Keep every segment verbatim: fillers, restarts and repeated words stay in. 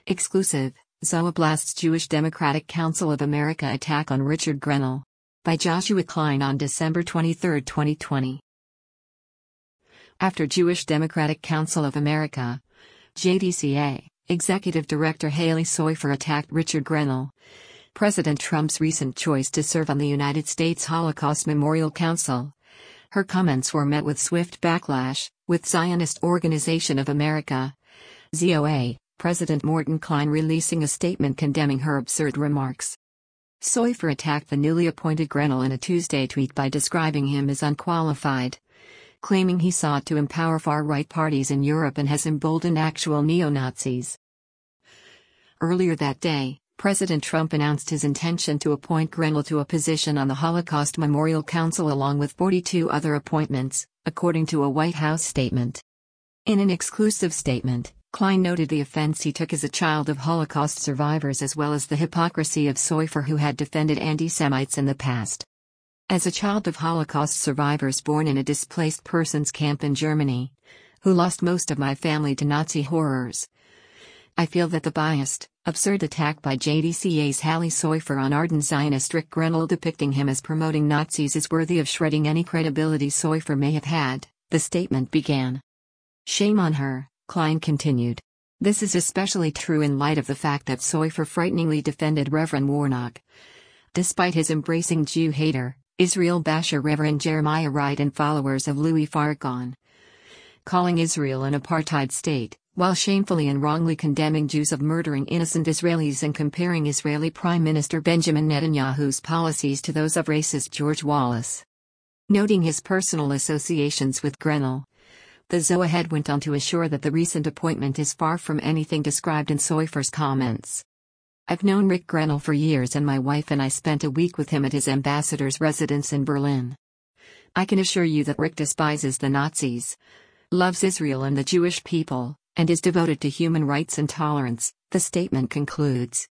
Exclusive, Zoa blasts Jewish Democratic Council of America attack on Richard Grenell. By Joshua Klein on December twenty-third, twenty twenty. After Jewish Democratic Council of America, J D C A, Executive Director Haley Soifer attacked Richard Grenell, President Trump's recent choice to serve on the United States Holocaust Memorial Council. Her comments were met with swift backlash, with Zionist Organization of America, Z O A, President Morton Klein releasing a statement condemning her absurd remarks. Soifer attacked the newly appointed Grenell in a Tuesday tweet by describing him as unqualified, claiming he sought to empower far-right parties in Europe and has emboldened actual neo-Nazis. Earlier that day, President Trump announced his intention to appoint Grenell to a position on the Holocaust Memorial Council along with forty-two other appointments, according to a White House statement. In an exclusive statement, Klein noted the offense he took as a child of Holocaust survivors as well as the hypocrisy of Soifer, who had defended anti-Semites in the past. As a child of Holocaust survivors born in a displaced persons camp in Germany, who lost most of my family to Nazi horrors, I feel that the biased, absurd attack by J D C A's Haley Soifer on ardent Zionist Rick Grenell depicting him as promoting Nazis is worthy of shredding any credibility Soifer may have had, the statement began. Shame on her, Klein continued. This is especially true in light of the fact that Soifer frighteningly defended Reverend Warnock, despite his embracing Jew hater, Israel basher Reverend Jeremiah Wright and followers of Louis Farrakhan, calling Israel an apartheid state, while shamefully and wrongly condemning Jews of murdering innocent Israelis and comparing Israeli Prime Minister Benjamin Netanyahu's policies to those of racist George Wallace. Noting his personal associations with Grenell, the Zoa head went on to assure that the recent appointment is far from anything described in Soifer's comments. I've known Rick Grenell for years and my wife and I spent a week with him at his ambassador's residence in Berlin. I can assure you that Rick despises the Nazis, loves Israel and the Jewish people, and is devoted to human rights and tolerance, the statement concludes.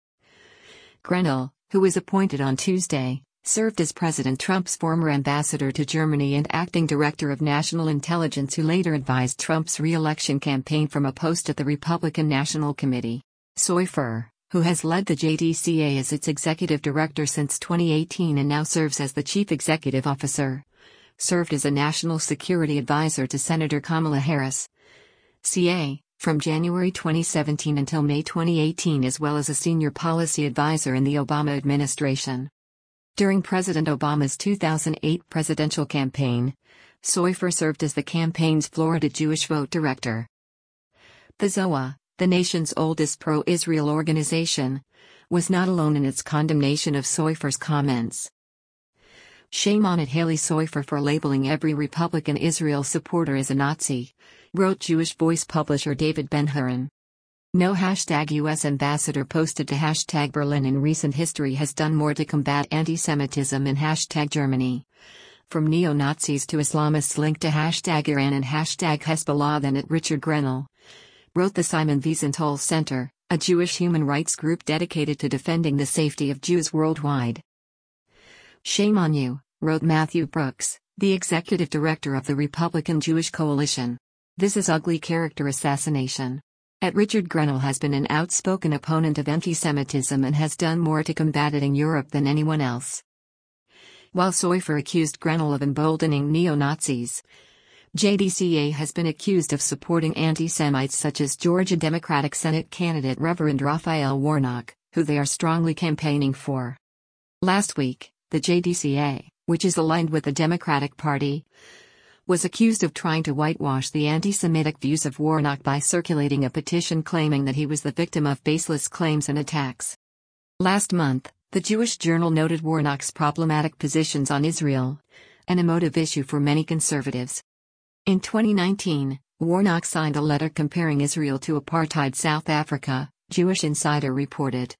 Grenell, who was appointed on Tuesday, served as President Trump's former ambassador to Germany and acting director of national intelligence, who later advised Trump's re-election campaign from a post at the Republican National Committee. Soifer, who has led the J D C A as its executive director since twenty eighteen and now serves as the chief executive officer, served as a national security advisor to Senator Kamala Harris, C A, from January twenty seventeen until May twenty eighteen, as well as a senior policy advisor in the Obama administration. During President Obama's two thousand eight presidential campaign, Soifer served as the campaign's Florida Jewish Vote director. The Zoa, the nation's oldest pro-Israel organization, was not alone in its condemnation of Soifer's comments. Shame on it, Haley Soifer, for labeling every Republican Israel supporter as a Nazi, wrote Jewish Voice publisher David Ben-Hur. No hashtag U S ambassador posted to hashtag Berlin in recent history has done more to combat anti-Semitism in hashtag Germany, from neo-Nazis to Islamists linked to hashtag Iran and hashtag Hezbollah, than at Richard Grenell, wrote the Simon Wiesenthal Center, a Jewish human rights group dedicated to defending the safety of Jews worldwide. Shame on you, wrote Matthew Brooks, the executive director of the Republican Jewish Coalition. This is ugly character assassination. At Richard Grenell has been an outspoken opponent of anti-Semitism and has done more to combat it in Europe than anyone else. While Soifer accused Grenell of emboldening neo-Nazis, J D C A has been accused of supporting anti-Semites such as Georgia Democratic Senate candidate Reverend Raphael Warnock, who they are strongly campaigning for. Last week, the J D C A, which is aligned with the Democratic Party, was accused of trying to whitewash the anti-Semitic views of Warnock by circulating a petition claiming that he was the victim of baseless claims and attacks. Last month, the Jewish Journal noted Warnock's problematic positions on Israel, an emotive issue for many conservatives. In twenty nineteen, Warnock signed a letter comparing Israel to apartheid South Africa, Jewish Insider reported.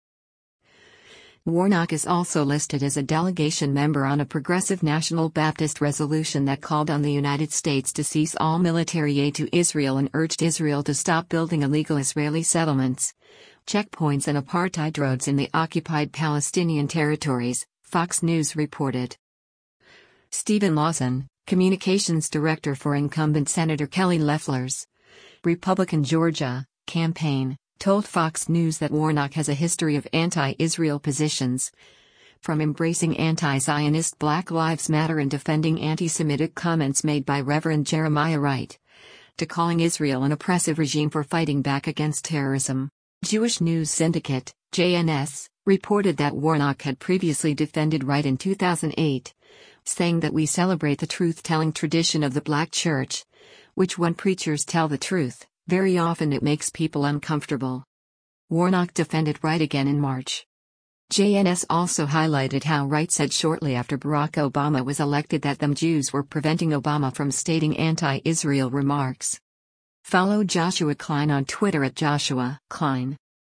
Warnock is also listed as a delegation member on a progressive National Baptist resolution that called on the United States to cease all military aid to Israel and urged Israel to stop building illegal Israeli settlements, checkpoints and apartheid roads in the occupied Palestinian territories, Fox News reported. Stephen Lawson, communications director for incumbent Senator Kelly Loeffler's Republican Georgia campaign, told Fox News that Warnock has a history of anti-Israel positions, from embracing anti-Zionist Black Lives Matter and defending anti-Semitic comments made by Reverend Jeremiah Wright, to calling Israel an oppressive regime for fighting back against terrorism. Jewish News Syndicate, J N S, reported that Warnock had previously defended Wright in two thousand eight, saying that we celebrate the truth-telling tradition of the Black Church, which when preachers tell the truth, very often it makes people uncomfortable. Warnock defended Wright again in March. J N S also highlighted how Wright said shortly after Barack Obama was elected that them Jews were preventing Obama from stating anti-Israel remarks. Follow Joshua Klein on Twitter at Joshua Klein.